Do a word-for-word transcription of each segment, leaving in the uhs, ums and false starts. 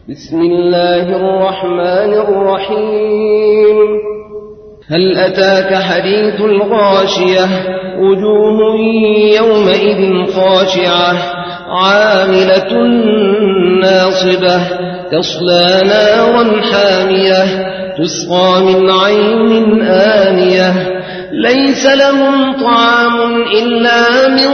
بسم الله الرحمن الرحيم. هل أتاك حديث الغاشية وجوه يومئذ خاشعة عاملة ناصبة تصلى نارا حامية تسقى من عين آنية ليس لهم طعام إلا من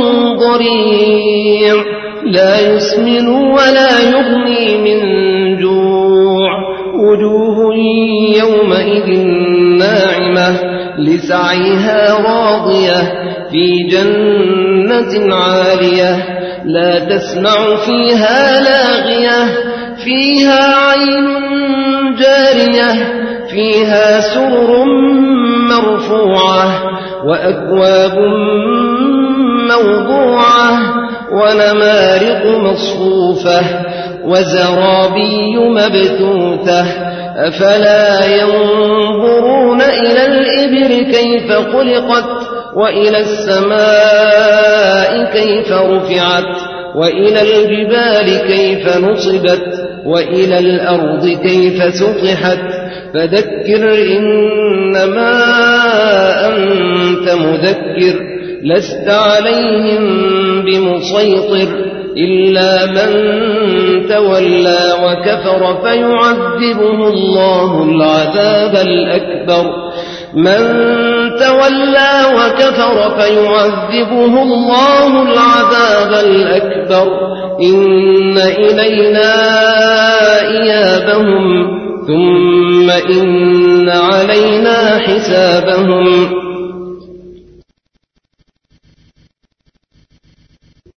ضريع لا يسمن ولا يغني من جوع وجوه يومئذ ناعمة لسعيها راضية في جنة عالية لا تسمع فيها لاغية فيها عين جارية فيها سرر مرفوعة وأكواب موضوعة ونمارق مصفوفة وزرابي مبثوثة أفلا ينظرون إلى الإبل كيف خلقت وإلى السماء كيف رفعت وإلى الجبال كيف نصبت وإلى الأرض كيف سطحت فذكر إنما أنت مذكر لست عليهم بمسيطر إلا من تولى وكفر فيعذبه الله العذاب الأكبر من تولى وكفر فيعذبه الله العذاب الأكبر إن إلينا إيابهم ثم إن علينا حسابهم